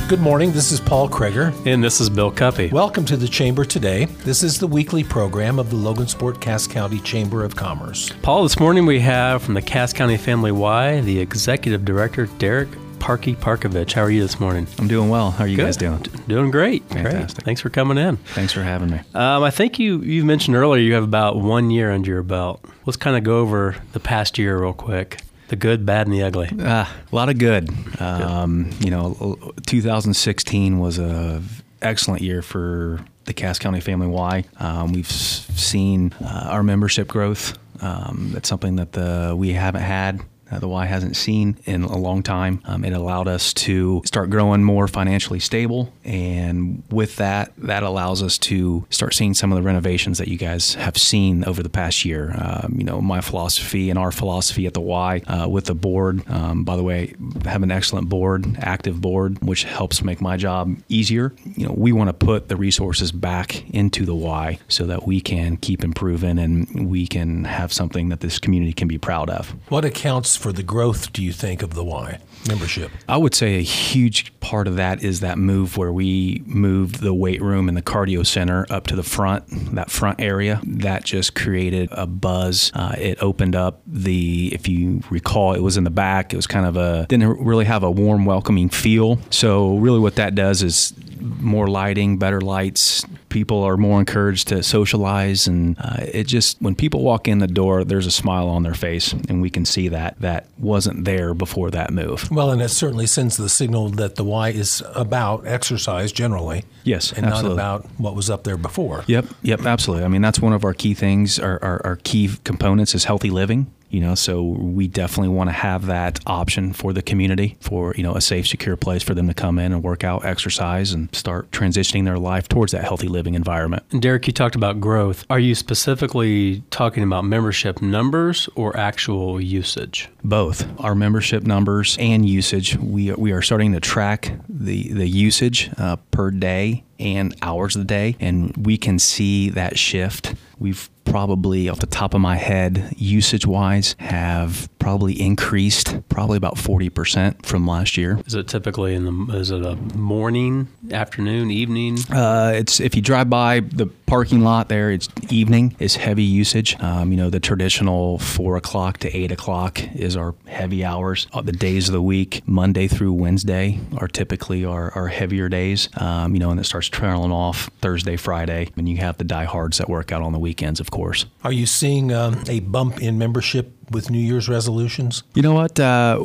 Good morning. This is Paul Kreger. And this is Bill Cuppy. Welcome to the Chamber Today. This is the weekly program of the Logansport Cass County Chamber of Commerce. Paul, this morning we have from the Cass County Family Y, the Executive Director, Derek Parkovich. How are you this morning? I'm doing well. How are you guys doing? Doing great. Fantastic. Great. Thanks for coming in. Thanks for having me. I think you mentioned earlier you have about 1 year under your belt. Let's kind of go over the past year real quick. The good, bad, and the ugly. A lot of good. 2016 was an excellent year for the Cass County Family Y. We've seen our membership growth. That's something that we haven't had. The Y hasn't seen in a long time. It allowed us to start growing more financially stable. And with that allows us to start seeing some of the renovations that you guys have seen over the past year. My philosophy and our philosophy at the Y with the board, by the way, have an excellent board, active board, which helps make my job easier. We want to put the resources back into the Y so that we can keep improving and we can have something that this community can be proud of. What accounts for the growth, do you think, of the Y membership? I would say a huge part of that is that move where we moved the weight room and the cardio center up to the front, that front area. That just created a buzz. It opened up if you recall, it was in the back. It was kind of didn't really have a warm, welcoming feel. So really what that does is more lighting, better lights. People are more encouraged to socialize, and when people walk in the door, there's a smile on their face, and we can see that wasn't there before that move. Well, and it certainly sends the signal that the Y is about exercise generally. Yes, and absolutely. not about what was up there before. Yep, absolutely. I mean, that's one of our key things. Our key components is healthy living. So we definitely want to have that option for the community, for, a safe, secure place for them to come in and work out, exercise, and start transitioning their life towards that healthy living environment. And Derek, you talked about growth. Are you specifically talking about membership numbers or actual usage? Both. Our membership numbers and usage. We are starting to track the usage per day and hours a day, and we can see that shift. We've probably, off the top of my head, usage-wise, have probably increased probably about 40% from last year. Is it typically is it a morning, afternoon, evening? It's if you drive by the parking lot there, it's evening is heavy usage. The traditional 4 o'clock to 8 o'clock is our heavy hours. The days of the week, Monday through Wednesday, are typically our heavier days. And it starts trailing off Thursday, Friday, and you have the diehards that work out on the weekends, of course. Are you seeing a bump in membership with New Year's resolutions? You know what?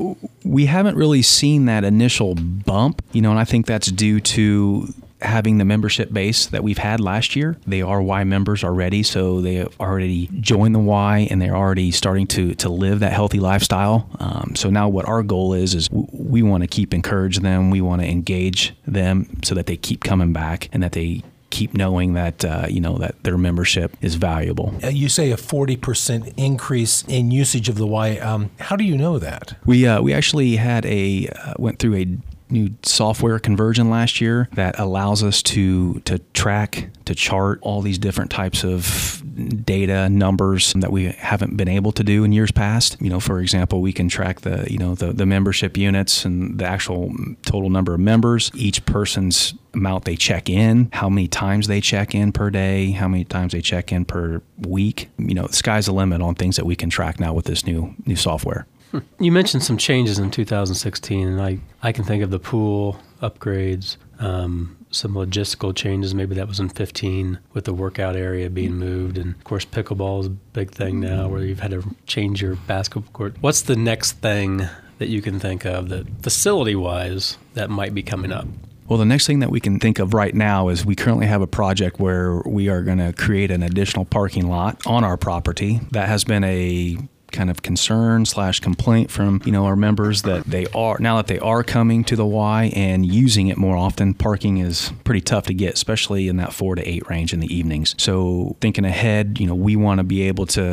We haven't really seen that initial bump, and I think that's due to having the membership base that we've had last year. They are Y members already, so they have already joined the Y and they're already starting to live that healthy lifestyle. So now what our goal is we want to keep encourage them. We want to engage them so that they keep coming back and that they keep knowing that that their membership is valuable. You say a 40% increase in usage of the Y. How do you know that? We actually had went through a new software conversion last year that allows us to track, to chart all these different types of data numbers that we haven't been able to do in years past. For example, we can track the membership units and the actual total number of members, each person's amount they check in, how many times they check in per day, how many times they check in per week. The sky's the limit on things that we can track now with this new software. You mentioned some changes in 2016, and I can think of the pool upgrades, some logistical changes. Maybe that was in 15 with the workout area being moved. And, of course, pickleball is a big thing now where you've had to change your basketball court. What's the next thing that you can think of that facility-wise that might be coming up? Well, the next thing that we can think of right now is we currently have a project where we are going to create an additional parking lot on our property. That has been a kind of concern/complaint from our members that they are coming to the Y and using it more often. Parking is pretty tough to get, especially in that 4 to 8 range in the evenings. So thinking ahead, we want to be able to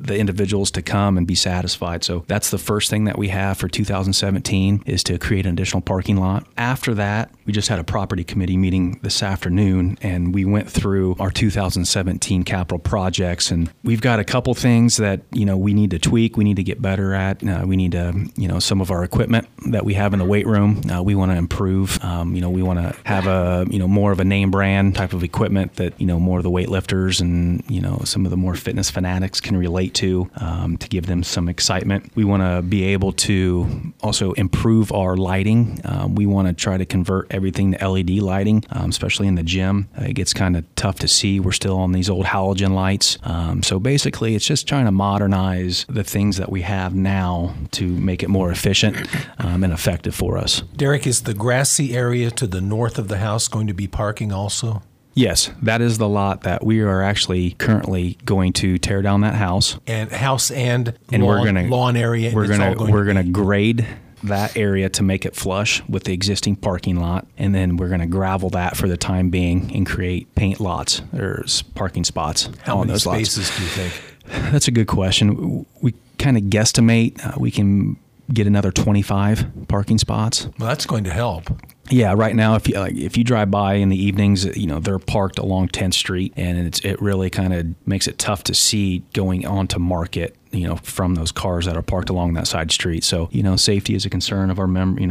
the individuals to come and be satisfied. So that's the first thing that we have for 2017 is to create an additional parking lot. After that, we just had a property committee meeting this afternoon, and we went through our 2017 capital projects, and we've got a couple things that, we need to tweak, we need to get better at. We need to, some of our equipment that we have in the weight room, we want to improve. We want to have a, more of a name brand type of equipment that, more of the weightlifters and, some of the more fitness fanatics can relate to give them some excitement. We want to be able to also improve our lighting. We want to try to convert everything to LED lighting, especially in the gym. It gets kind of tough to see. We're still on these old halogen lights. So basically, it's just trying to modernize the things that we have now to make it more efficient and effective for us. Derek, is the grassy area to the north of the house going to be parking also? Yes, that is the lot that we are actually currently going to tear down that house. And lawn, we're gonna, lawn area. We're going to grade that area to make it flush with the existing parking lot, and then we're going to gravel that for the time being and create paint lots or parking spots on those lots. How many spaces do you think? That's a good question. We kind of guesstimate we can get another 25 parking spots. Well, that's going to help. Yeah, right now, if you drive by in the evenings, they're parked along 10th Street, and it really kind of makes it tough to see going onto Market, from those cars that are parked along that side street. So, safety is a concern of our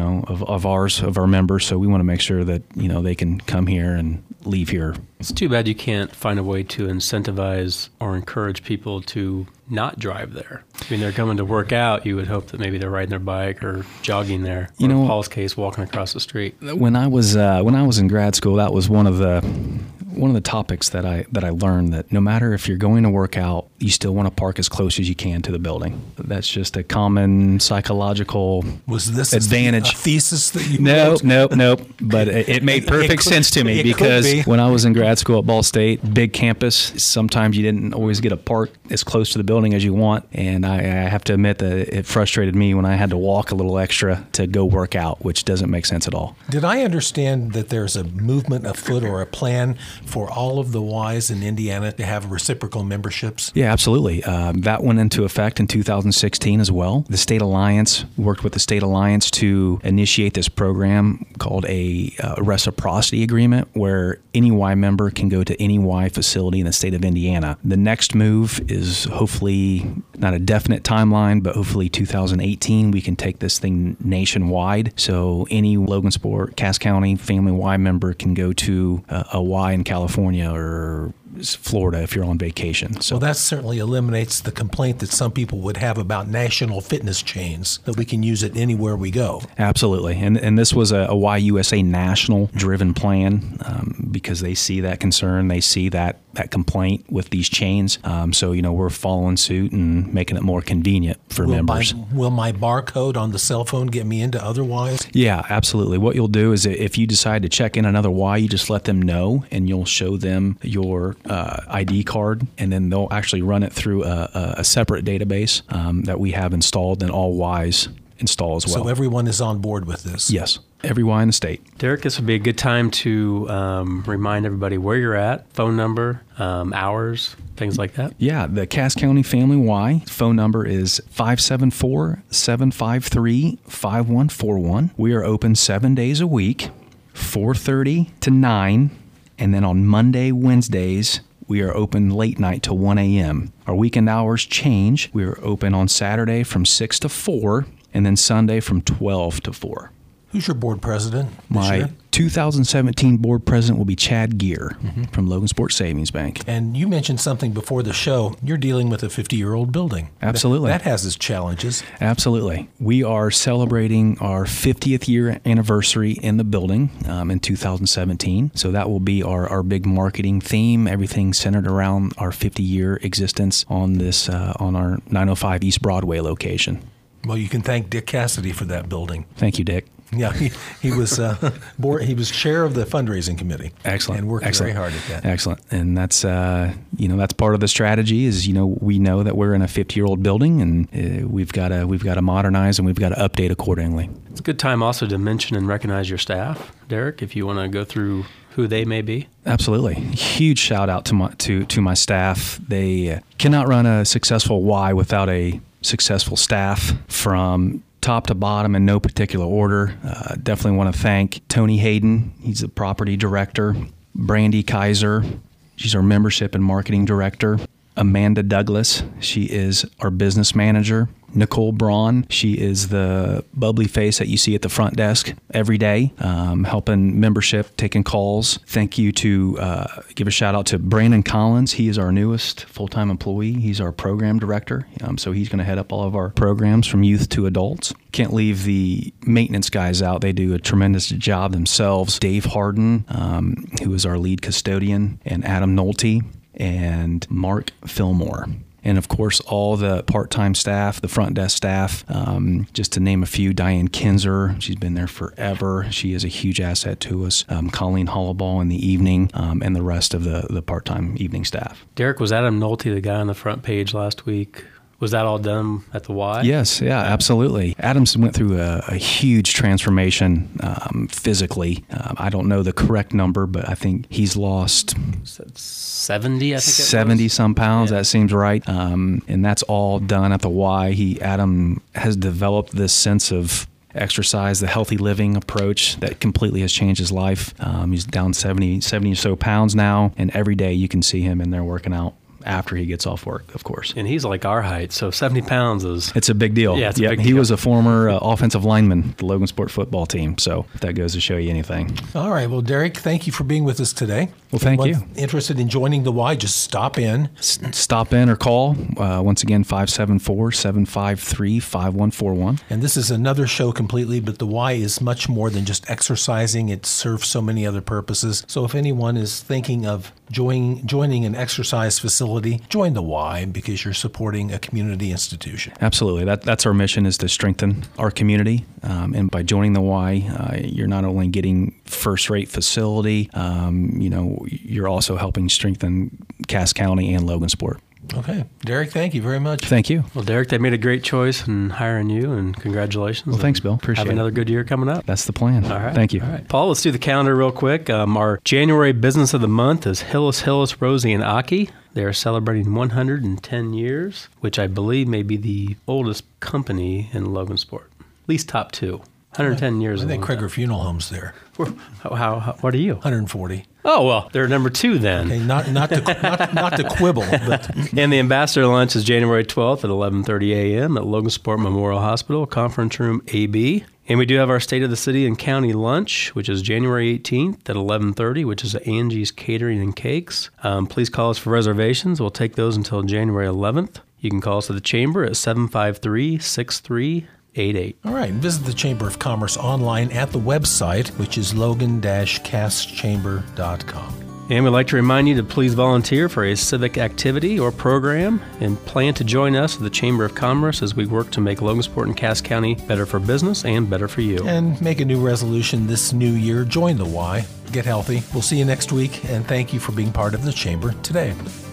of our members. So we want to make sure that, they can come here and leave here. It's too bad you can't find a way to incentivize or encourage people to not drive there. I mean, they're coming to work out. You would hope that maybe they're riding their bike or jogging there. Or in Paul's case, walking across the street. When I was in grad school, that was one of the topics that I learned, that no matter if you're going to work out, you still want to park as close as you can to the building. That's just a common psychological advantage. Was this a thesis that you wrote? Nope. But it made perfect sense to me, because when I was in grad school at Ball State, big campus, sometimes you didn't always get to park as close to the building as you want. And I have to admit that it frustrated me when I had to walk a little extra to go work out, which doesn't make sense at all. Did I understand that there's a movement afoot or a plan for all of the Ys in Indiana to have reciprocal memberships? Yeah, absolutely. That went into effect in 2016 as well. The State Alliance worked with the State Alliance to initiate this program called a reciprocity agreement, where any Y member can go to any Y facility in the state of Indiana. The next move is hopefully not a definite timeline, but hopefully 2018 we can take this thing nationwide. So any Logansport, Cass County Family Y member can go to a Y in California or Florida if you're on vacation. So well, that certainly eliminates the complaint that some people would have about national fitness chains, that we can use it anywhere we go. Absolutely. And this was a YUSA national driven plan, because they see that concern, they see that complaint with these chains. So, we're following suit and making it more convenient for members. Will my barcode on the cell phone get me into other Ys? Yeah, absolutely. What you'll do is, if you decide to check in another Y, you just let them know, and you'll show them your ID card, and then they'll actually run it through a separate database that we have installed, and all Ys install as well. So everyone is on board with this? Yes. Every Y in the state. Derek, this would be a good time to remind everybody where you're at, phone number, hours, things like that. Yeah, the Cass County Family Y phone number is 574-753-5141. We are open 7 days a week, 4:30 to 9, and then on Monday, Wednesdays, we are open late night to 1 a.m. Our weekend hours change. We are open on Saturday from 6 to 4, and then Sunday from 12 to 4. Who's your board president this My year? 2017 board president will be Chad Gear from Logansport Savings Bank. And you mentioned something before the show. You're dealing with a 50-year-old building. Absolutely. That has its challenges. Absolutely. We are celebrating our 50th year anniversary in the building in 2017. So that will be our big marketing theme, everything centered around our 50-year existence on this on our 905 East Broadway location. Well, you can thank Dick Cassidy for that building. Thank you, Dick. Yeah, he was he was chair of the fundraising committee. Excellent. And worked Excellent. very hard at that. Excellent. And that's that's part of the strategy is we know that we're in a 50-year-old building and we've got to modernize and we've got to update accordingly. It's a good time also to mention and recognize your staff, Derek, if you want to go through who they may be. Absolutely. Huge shout out to my staff. They cannot run a successful Y without a successful staff from top to bottom in no particular order. Definitely want to thank Tony Hayden. He's the property director. Brandy Kaiser. She's our membership and marketing director. Amanda Douglas. She is our business manager. Nicole Braun. She is the bubbly face that you see at the front desk every day, helping membership, taking calls. Thank you to give a shout out to Brandon Collins. He is our newest full-time employee. He's our program director. So he's going to head up all of our programs from youth to adults. Can't leave the maintenance guys out. They do a tremendous job themselves. Dave Harden, who is our lead custodian, and Adam Nolte, and Mark Fillmore. And of course, all the part-time staff, the front desk staff, just to name a few, Diane Kinzer, she's been there forever. She is a huge asset to us. Colleen Hollaball in the evening, and the rest of the part-time evening staff. Derek, was Adam Nolte the guy on the front page last week? Was that all done at the Y? Yes, yeah, absolutely. Adams went through a huge transformation physically. I don't know the correct number, but I think he's lost 70, I think 70 some pounds. Yeah. That seems right. And that's all done at the Y. Adam has developed this sense of exercise, the healthy living approach that completely has changed his life. He's down 70 or so pounds now, and every day you can see him in there working out after he gets off work, of course. And he's like our height, so 70 pounds is... It's a big deal. Yeah, it's a big deal. He was a former offensive lineman, the Logansport football team, so if that goes to show you anything. All right. Well, Derek, thank you for being with us today. Well, thank you. Interested in joining the Y, just stop in. Stop in or call. Once again, 574-753-5141. And this is another show completely, but the Y is much more than just exercising. It serves so many other purposes. So if anyone is thinking of joining an exercise facility, join the Y because you're supporting a community institution. Absolutely. That's our mission, is to strengthen our community. And by joining the Y, you're not only getting first-rate facility, you're also helping strengthen Cass County and Logansport. Okay. Derek, thank you very much. Thank you. Well, Derek, they made a great choice in hiring you, and congratulations. Well, thanks, Bill. Appreciate it. Have another good year coming up. That's the plan. All right. Thank you. All right. Paul, let's do the calendar real quick. Our January business of the month is Hillis, Rosie, and Aki. They are celebrating 110 years, which I believe may be the oldest company in Logansport. At least top two. 110 years. I think Kreger Funeral Home's there. How what are you? 140. Oh, well, they're number two then. Okay, not to quibble, but And the ambassador lunch is January 12th at 11:30 a.m. at Logansport Memorial Hospital, Conference Room AB. And we do have our State of the City and County lunch, which is January 18th at 11:30, which is Angie's Catering and Cakes. Please call us for reservations. We'll take those until January 11th. You can call us at the Chamber at 753-6388. all right. Visit the Chamber of Commerce online at the website, which is logan-casschamber.com. And we'd like to remind you to please volunteer for a civic activity or program and plan to join us at the Chamber of Commerce as we work to make Logansport and Cass County better for business and better for you. And make a new resolution this new year. Join the Y. Get healthy. We'll see you next week, and thank you for being part of the Chamber today.